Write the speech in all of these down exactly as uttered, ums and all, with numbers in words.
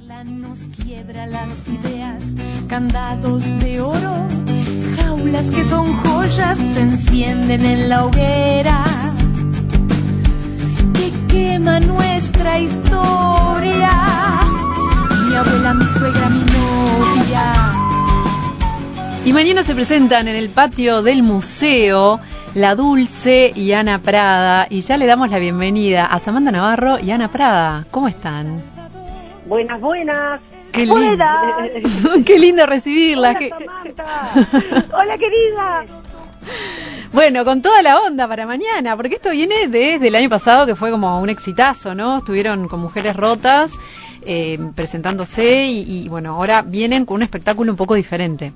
Nos quiebra las ideas, candados de oro, jaulas que son joyas se encienden en la hoguera que quema nuestra historia. Mi abuela, mi suegra, mi novia. Y mañana se presentan en el patio del museo La Dulce y Ana Prada, y ya le damos la bienvenida a Samantha Navarro y Ana Prada. ¿Cómo están? Buenas, buenas. Qué lindo, qué lindo recibirlas. Hola, Samantha. Hola, querida. Bueno, con toda la onda para mañana, porque esto viene desde el año pasado, que fue como un exitazo, ¿no? Estuvieron con Mujeres Rotas eh, presentándose y, y, bueno, ahora vienen con un espectáculo un poco diferente.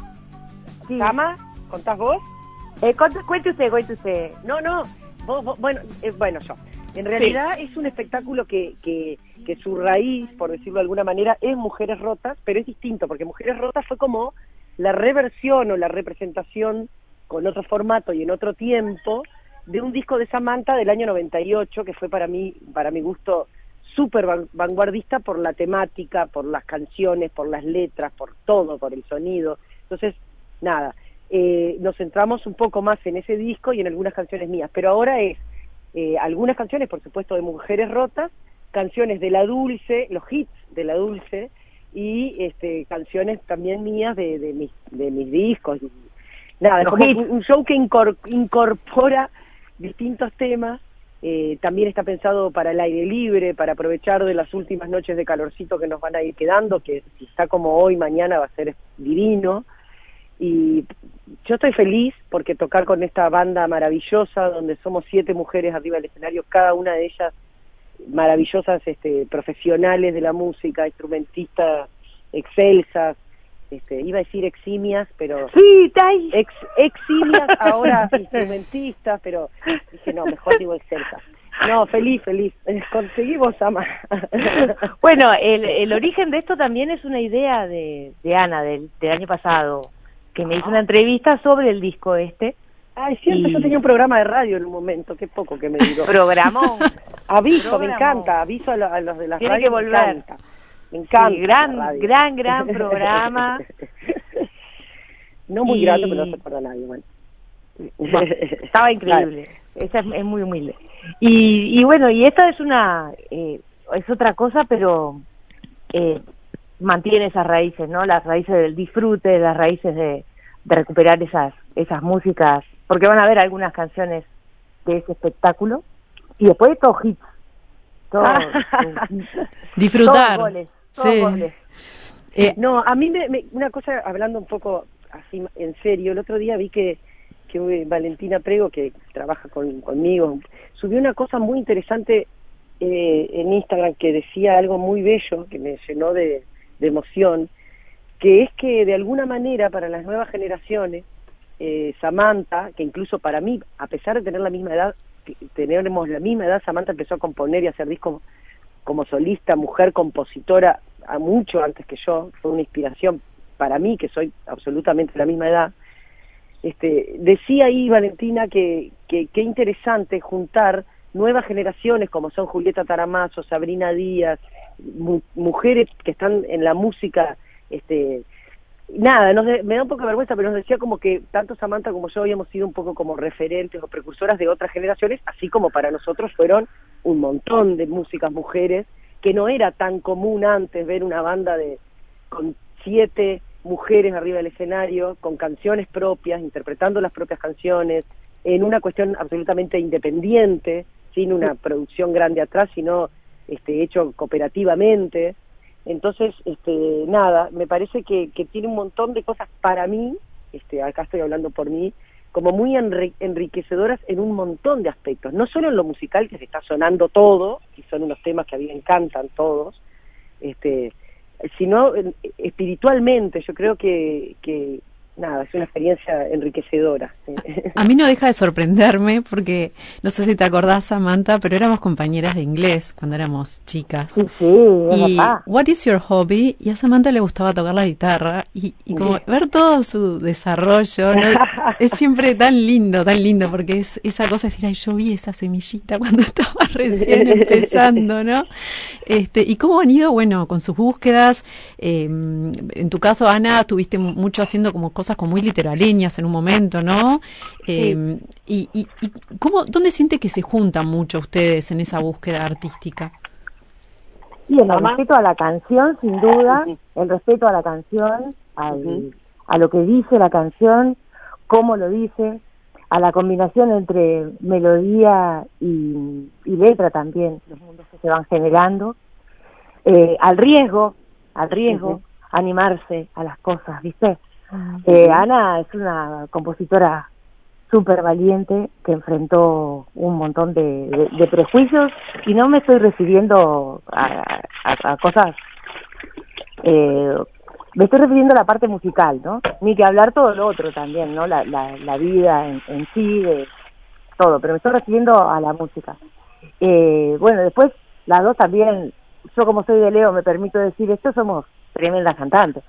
Sí. ¿Sama? ¿Contás vos? Eh, cuente usted, cuente usted. No, no, vos, vos, bueno, eh, bueno, yo. En realidad sí. Es un espectáculo que, que, que su raíz, por decirlo de alguna manera, es Mujeres Rotas, pero es distinto, porque Mujeres Rotas fue como la reversión o la representación con otro formato y en otro tiempo de un disco de Samantha del año noventa y ocho, que fue para mí, para mi gusto, súper vanguardista por la temática, por las canciones, por las letras, por todo, por el sonido. Entonces, nada, eh, nos centramos un poco más en ese disco y en algunas canciones mías, pero ahora es Eh, algunas canciones, por supuesto, de Mujeres Rotas, canciones de La Dulce, los hits de La Dulce, y este, canciones también mías de, de, mis, de mis discos. Y, nada, como un, un show que incor, incorpora distintos temas, eh, también está pensado para el aire libre, para aprovechar de las últimas noches de calorcito que nos van a ir quedando, que si está como hoy, mañana va a ser divino. Y yo estoy feliz porque tocar con esta banda maravillosa, donde somos siete mujeres arriba del escenario, cada una de ellas maravillosas, este, profesionales de la música, instrumentistas excelsas, este, iba a decir eximias, pero sí, tai. Ex, eximias, ahora instrumentistas, pero dije no, mejor digo excelsas. No, feliz, feliz. Conseguimos, Ama. Bueno, el, el origen de esto también es una idea de, de Ana, del, del año pasado, que me hizo una entrevista sobre el disco este. Ay, cierto, y... yo tenía un programa de radio en un momento, qué poco que me digo. Programó. Aviso, Programó. Me encanta, aviso a, lo, a los de las Tiene radios, que volver. Me encanta, me encanta sí, gran, gran, gran programa. No muy y... grato, pero no se acuerda nadie, bueno. bueno estaba increíble, claro. Esa es, es muy humilde. Y, y bueno, y esta es una, eh, es otra cosa, pero... Eh, mantiene esas raíces, ¿no? Las raíces del disfrute, las raíces de, de recuperar esas esas músicas, porque van a haber algunas canciones de ese espectáculo y después todos hits, todos, disfrutar, todos goles, todos sí. goles. Eh, no, a mí me, me, una cosa, hablando un poco así en serio, el otro día vi que que Valentina Prego, que trabaja con, conmigo, subió una cosa muy interesante eh, en Instagram que decía algo muy bello que me llenó de de emoción, que es que de alguna manera para las nuevas generaciones, eh, Samantha, que incluso para mí, a pesar de tener la misma edad, tenemos la misma edad, Samantha empezó a componer y a hacer discos como solista, mujer compositora, a mucho antes que yo, fue una inspiración para mí, que soy absolutamente de la misma edad. Este, decía ahí Valentina que que qué interesante juntar nuevas generaciones como son Julieta Taramazo, Sabrina Díaz, mu mujeres que están en la música, este, nada, nos de, me da un poco de vergüenza, pero nos decía como que tanto Samantha como yo habíamos sido un poco como referentes o precursoras de otras generaciones, así como para nosotros fueron un montón de músicas mujeres, que no era tan común antes ver una banda de con siete mujeres arriba del escenario, con canciones propias, interpretando las propias canciones, en una cuestión absolutamente independiente, sin una producción grande atrás, sino este, hecho cooperativamente. Entonces, este, nada, me parece que, que tiene un montón de cosas para mí, este, acá estoy hablando por mí, como muy enri enriquecedoras en un montón de aspectos, no solo en lo musical, que se está sonando todo, y son unos temas que a mí me encantan todos, este, sino espiritualmente. Yo creo que, que nada, es una experiencia enriquecedora. A mí no deja de sorprenderme porque, no sé si te acordás, Samantha, pero éramos compañeras de inglés cuando éramos chicas. Sí, sí, y papá. What is your hobby? Y a Samantha le gustaba tocar la guitarra y, y como ver todo su desarrollo, ¿no? es siempre tan lindo, tan lindo, porque es esa cosa de decir, ay, yo vi esa semillita cuando estaba recién empezando, ¿no? Este, y cómo han ido, bueno, con sus búsquedas. Eh, en tu caso, Ana, estuviste mucho haciendo como cosas como muy literaleñas en un momento, ¿no? Eh, sí. y, y, y ¿cómo, dónde siente que se juntan mucho ustedes en esa búsqueda artística? Y el respeto a la canción, sin duda, el respeto a la canción, al, uh-huh. a lo que dice la canción, cómo lo dice, a la combinación entre melodía y, y letra también, los mundos que se van generando, eh, al riesgo, al riesgo, uh-huh. animarse a las cosas, ¿viste? Uh-huh. Eh, Ana es una compositora súper valiente que enfrentó un montón de, de, de prejuicios, y no me estoy refiriendo a, a, a cosas, eh, me estoy refiriendo a la parte musical, ¿no? Ni que hablar todo lo otro también, ¿no? La, la, la vida en, en sí, de todo, pero me estoy refiriendo a la música. Eh, bueno, después las dos también, yo como soy de Leo me permito decir esto, somos tremendas cantantes.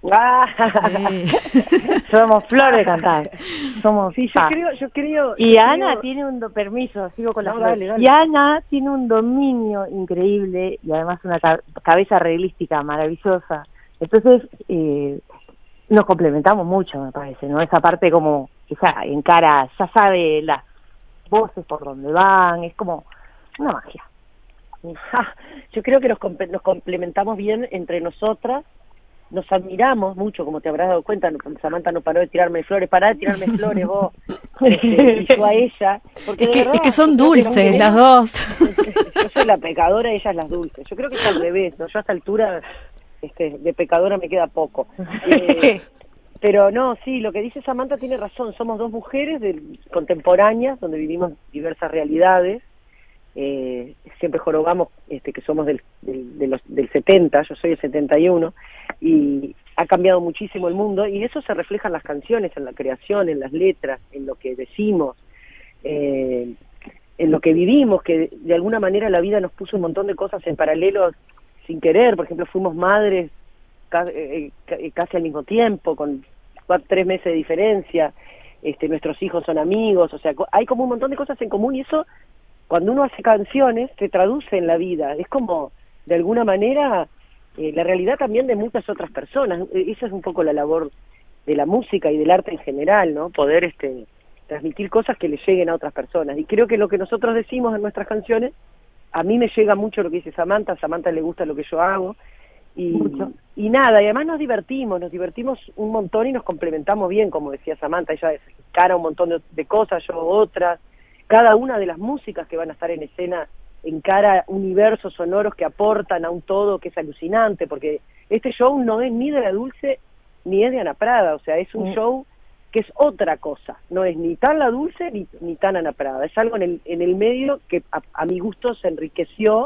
Sí. Somos flor de cantar. Somos sí, yo ah. creo, yo creo. Y yo Ana creo... tiene un do... permiso, sigo con la no, flor. dale, dale. Y Ana tiene un dominio increíble y además una ca- cabeza arreglística maravillosa. Entonces eh, nos complementamos mucho, me parece, ¿no? Esa parte como esa encara, ya sabe las voces por donde van, es como una magia. Yo creo que nos, comp- nos complementamos bien entre nosotras. Nos admiramos mucho, como te habrás dado cuenta, Samantha no paró de tirarme flores, pará de tirarme flores vos, este, y yo a ella. Porque es, que, verdad, es que son dulces que las dos. Yo soy la pecadora, ella es las dulces. Yo creo que es al revés, ¿no? Yo a esta altura este, de pecadora me queda poco. Eh, pero no, sí, lo que dice Samantha tiene razón, somos dos mujeres de, contemporáneas, donde vivimos diversas realidades. Eh, siempre jorobamos este, que somos del, del, de los, del setenta, yo soy del setenta y uno, y ha cambiado muchísimo el mundo, y eso se refleja en las canciones, en la creación, en las letras, en lo que decimos, eh, en lo que vivimos, que de, de alguna manera la vida nos puso un montón de cosas en paralelo sin querer. Por ejemplo, fuimos madres ca- eh, casi al mismo tiempo, con cuatro, tres meses de diferencia, este, nuestros hijos son amigos, o sea, hay como un montón de cosas en común, y eso cuando uno hace canciones se traduce en la vida, es como de alguna manera eh, la realidad también de muchas otras personas. Esa es un poco la labor de la música y del arte en general, ¿no? Poder este transmitir cosas que le lleguen a otras personas, y creo que lo que nosotros decimos en nuestras canciones, a mí me llega mucho lo que dice Samantha, a Samantha le gusta lo que yo hago, y, mucho. y nada, y además nos divertimos, nos divertimos un montón y nos complementamos bien, como decía Samantha, ella cara un montón de, de cosas, yo otras. Cada una de las músicas que van a estar en escena encara universos sonoros que aportan a un todo que es alucinante, porque este show no es ni de La Dulce ni es de Ana Prada, o sea, es un mm. show que es otra cosa, no es ni tan La Dulce ni, ni tan Ana Prada, es algo en el, en el medio que a, a mi gusto se enriqueció,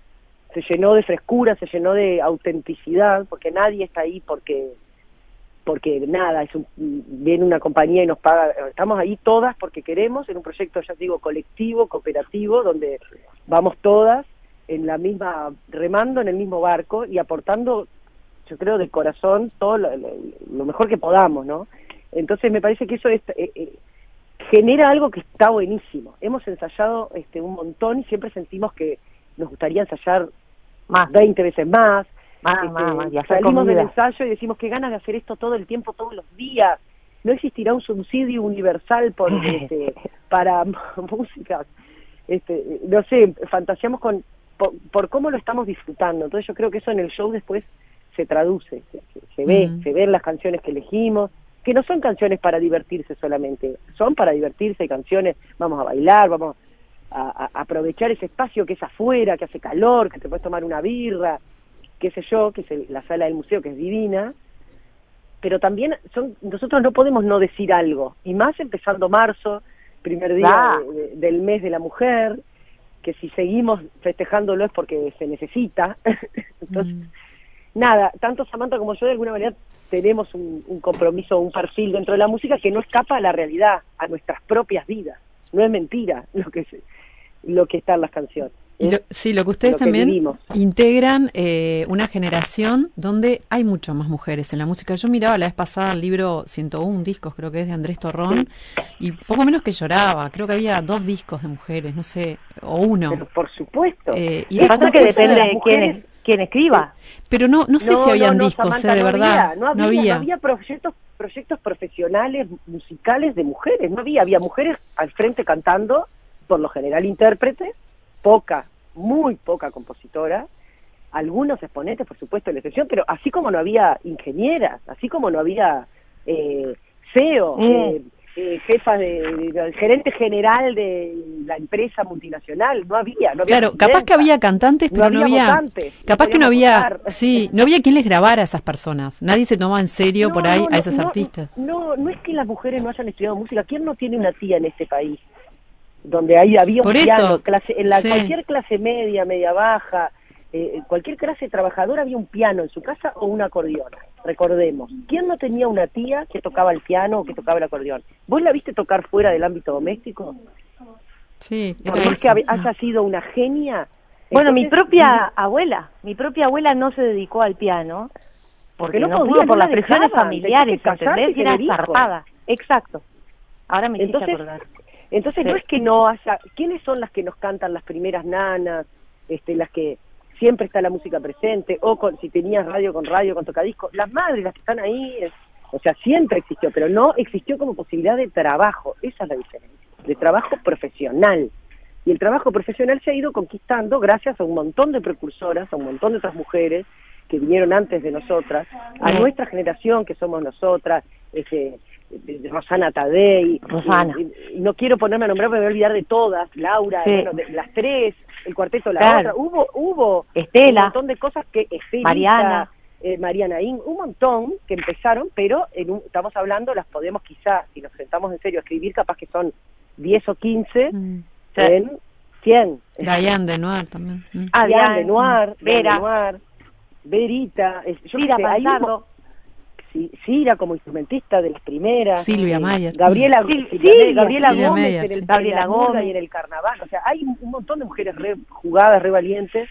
se llenó de frescura, se llenó de autenticidad, porque nadie está ahí porque... porque nada, es un, viene una compañía y nos paga, estamos ahí todas porque queremos, en un proyecto, ya digo, colectivo, cooperativo, donde vamos todas en la misma, remando en el mismo barco y aportando, yo creo, de corazón todo lo, lo, lo mejor que podamos, ¿no? Entonces me parece que eso es, eh, eh, genera algo que está buenísimo. Hemos ensayado este un montón y siempre sentimos que nos gustaría ensayar más, veinte veces más. Ah, este, mamá, ya salimos del ensayo y decimos qué ganas de hacer esto todo el tiempo, todos los días. No existirá un subsidio universal por este, para música. Este, no sé, fantaseamos con por, por cómo lo estamos disfrutando. Entonces yo creo que eso en el show después se traduce, se, se, se ve, mm. se ven las canciones que elegimos, que no son canciones para divertirse solamente, son para divertirse, canciones, vamos a bailar, vamos a, a aprovechar ese espacio que es afuera, que hace calor, que te puedes tomar una birra, qué sé yo, que es el, la sala del museo, que es divina, pero también son nosotros no podemos no decir algo, y más empezando marzo, primer día ah. de, de, del mes de la mujer, que si seguimos festejándolo es porque se necesita. Entonces, mm. nada, tanto Samantha como yo de alguna manera tenemos un, un compromiso, un perfil dentro de la música que no escapa a la realidad, a nuestras propias vidas, no es mentira lo que, se, lo que está en las canciones. Y lo, sí, lo que ustedes lo que también vivimos. integran eh, una generación donde hay mucho más mujeres en la música. Yo miraba la vez pasada el libro ciento uno discos, creo que es de Andrés Torrón, y poco menos que lloraba. Creo que había dos discos de mujeres, no sé, o uno. Pero por supuesto. Eh, y Lo que pasa es que después, depende las de quién, mujeres- es- quién escriba. Pero no, no sé No, si habían no, no, discos, Samantha, eh, de no verdad. había, no había, no había proyectos, proyectos profesionales musicales de mujeres, no había, había mujeres al frente cantando, por lo general intérpretes, poca, muy poca compositora, algunos exponentes, por supuesto, de la excepción, pero así como no había ingenieras, así como no había eh, C E O, Mm. eh, eh, jefas de, de- gerente general de la empresa multinacional, no había, no había Claro, capaz que presidenta. había cantantes, pero no había, votantes, capaz que no podíamos había, votar. sí, no había quien les grabara a esas personas. Nadie se tomaba en serio No, por ahí no, a no, esos no, artistas. No, no es que las mujeres no hayan estudiado música. ¿Quién no tiene una tía en este país? Donde ahí había un Por piano, eso, clase, en la, sí. cualquier clase media, media baja, eh, cualquier clase trabajadora había un piano en su casa o un acordeón. Recordemos, ¿quién no tenía una tía que tocaba el piano o que tocaba el acordeón? ¿Vos la viste tocar fuera del ámbito doméstico? Sí, Por era más que eso. hab- haya sido una genia. Bueno, mi entonces, propia abuela, mi propia abuela no se dedicó al piano porque no no, podía, pudo no por la las presiones dejaban, familiares, tenía que casarse ¿entendés? y Y era tener hijos. zarpada. Exacto. Ahora me hiciste Entonces, acordar. entonces Sí. no es que no haya, ¿quiénes son las que nos cantan las primeras nanas, este, las que siempre está la música presente, o con, si tenías radio con radio, con tocadiscos, las madres, las que están ahí, es- o sea, siempre existió, pero no existió como posibilidad de trabajo, esa es la diferencia, de trabajo profesional. Y el trabajo profesional se ha ido conquistando gracias a un montón de precursoras, a un montón de otras mujeres que vinieron antes de nosotras, a Mm. nuestra generación que somos nosotras, este, de Rosana Tadei, Rosana. y- y no quiero ponerme a nombrar porque me voy a olvidar de todas, Laura, Sí. bueno, de las tres, el cuarteto La Claro. Otra, hubo, hubo Estela. un montón de cosas que, Estelita, Mariana. eh, Mariana In, un montón que empezaron, pero en un- estamos hablando, las podemos quizás, si nos sentamos en serio a escribir, capaz que son diez o quince, Mm. en cien. Diane de Noir también. Mm. Ah, Diane Diane, de Noir, Vera. Diane de Noir, Verita, es- yo qué Cira sé, hay un mo- Panzardo. Sí, Cira como instrumentista de las primeras. Silvia eh, Mayer. Gabriela, Sil- Silvia, Silvia, Gabriela Silvia Gómez Mayer, en, el, sí. en Gabriela la murga Gómez. y en el carnaval. O sea, hay un, un montón de mujeres re jugadas, re valientes,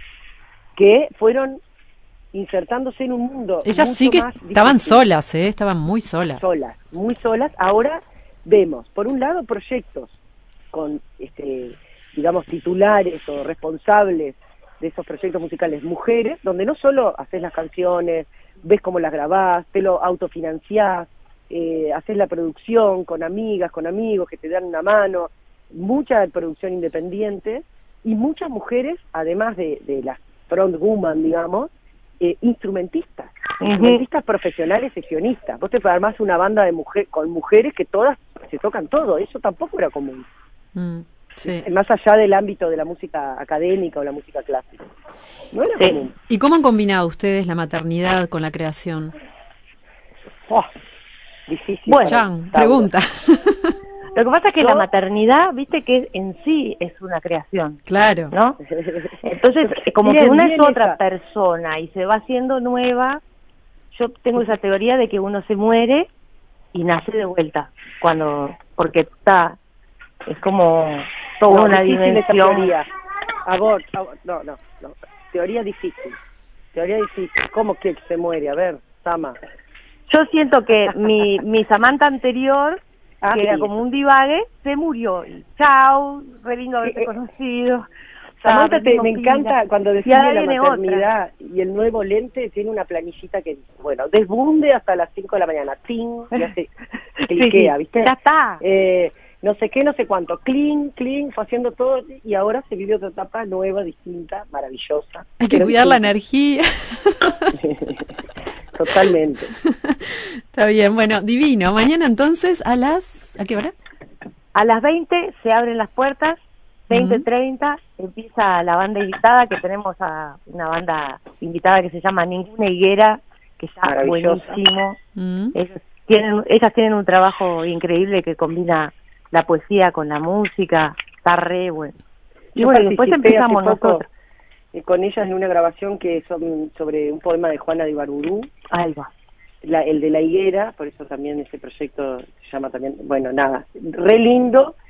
que fueron insertándose en un mundo Ellas mucho sí que más estaban difícil. solas, ¿eh? Estaban muy solas. solas, muy solas. Ahora vemos, por un lado, proyectos con, este, digamos, titulares o responsables de esos proyectos musicales, mujeres, donde no solo haces las canciones, ves cómo las grabás, te lo autofinanciás, eh, haces la producción con amigas, con amigos que te dan una mano, mucha producción independiente, y muchas mujeres, además de, de las front woman, digamos, eh, instrumentistas, Ujú. instrumentistas profesionales sesionistas. Vos te armás una banda de mujeres con mujeres que todas se tocan todo, eso tampoco era común, Mm, sí. más allá del ámbito de la música académica o la música clásica. No era Sí. común. ¿Y cómo han combinado ustedes la maternidad con la creación? Oh, difícil. Bueno, para Chan, Tauro. pregunta. Lo que pasa es que Yo- la maternidad, viste que en sí es una creación, Claro. ¿no? Entonces, eh, como Bien, que una bien es otra esa. persona y se va haciendo nueva, yo tengo esa teoría de que uno se muere y nace de vuelta, cuando porque está, es como toda No, una difícil esa dimensión. teoría. Abort, abort, no, no, no. Teoría difícil. Teoría difícil. ¿Cómo que se muere? A ver, Sama. Yo siento que mi, mi Samantha anterior, Ah, que era sí. como un divague, se murió. Y chao, re lindo haberte Eh, eh, conocido. Samantha, te, Perdimos me pila. encanta cuando Y define ahora la viene maternidad y el nuevo lente tiene una planillita que dice, bueno, desbunde hasta las cinco de la mañana, ting, y hace, Sí, cliquea, sí, ¿viste? ya está. Eh, no sé qué, no sé cuánto, clean, clean, fue haciendo todo y ahora se vive otra etapa nueva, distinta, maravillosa. Hay que pero cuidar la distinta. energía. Totalmente. Está bien, bueno, divino. Mañana entonces a las... ¿A qué hora? A las veinte se abren las puertas, veinte treinta empieza la banda invitada, que tenemos a una banda invitada que se llama Ninguna Higuera, que está Maravillosa. buenísimo. Mm. Ellos tienen, ellas tienen un trabajo increíble que combina la poesía con la música, está re bueno. Y Yo bueno, y después participé empezamos hace poco, nosotros. eh, con ellas en una grabación que son sobre un poema de Juana de Ibarburú, Ahí va. la, el de la higuera, por eso también ese proyecto se llama también, bueno, nada, re lindo,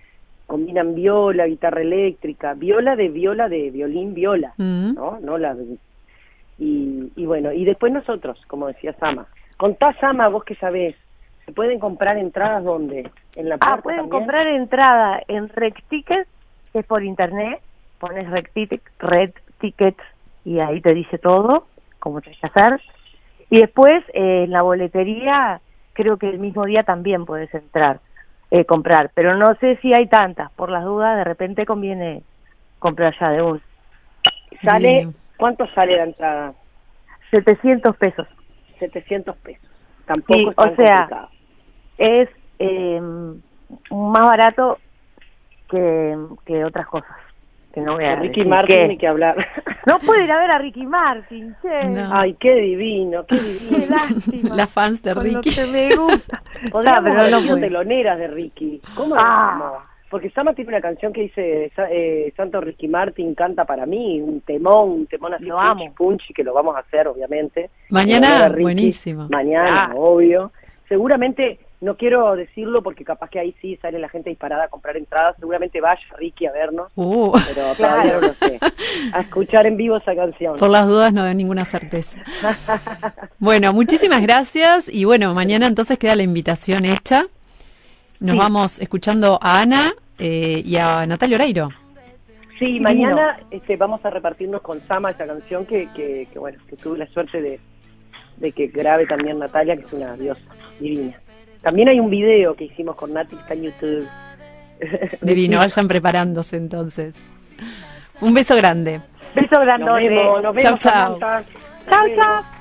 combinan viola, guitarra eléctrica, viola de viola de violín, viola, Mm. ¿no? No la de- y, y bueno, y después nosotros, como decía Sama. Contá, Sama, vos que sabés, ¿se pueden comprar entradas dónde? ¿En la puerta Ah, pueden también? comprar entrada en Red Tickets, que es por internet, pones Red Tickets, Red Tickets y ahí te dice todo, cómo tenés que hacer. Y después eh, en la boletería, creo que el mismo día también puedes entrar, eh, comprar, pero no sé si hay tantas, por las dudas, de repente conviene comprar ya de un ¿Sale? Divino. ¿Cuánto sale la entrada? setecientos pesos. setecientos pesos. Tampoco Sí, es tan o sea, complicado. Es eh, más barato que, que otras cosas, que no voy a De Ricky decir Martin qué. ni que hablar. No puedo ir a ver a Ricky Martin, che. No. Ay, qué divino, qué Qué divino. lástima. Las fans de Con Ricky. lo que me gusta. Podríamos Ah, pero haber no sido puedo. teloneras de Ricky. ¿Cómo Ah. no? Porque Sama tiene una canción que dice Sa- eh, Santo Ricky Martin canta para mí, un temón, un temón así Lo punchy, amo. punchy, que lo vamos a hacer obviamente. Mañana, En honor a Ricky. buenísimo. Mañana, Ah. obvio. Seguramente, no quiero decirlo porque capaz que ahí sí sale la gente disparada a comprar entradas, seguramente vaya Ricky a vernos, Uh, pero todavía Claro. no lo sé. A escuchar en vivo esa canción. por las dudas no doy ninguna certeza. Bueno, muchísimas gracias y bueno, mañana entonces queda la invitación hecha. Nos Sí. vamos escuchando a Ana eh, y a Natalia Oreiro. Sí, Divino. mañana este, vamos a repartirnos con Sama esa canción que, que, que, bueno, que tuve la suerte de, de que grabe también Natalia, que es una diosa divina. También hay un video que hicimos con Nati que está en YouTube. Divino, vayan preparándose entonces. Un beso grande. Beso Nos grandote. vemos, nos Chau, vemos. chau. Samantha. Chau, Nos vemos. chau.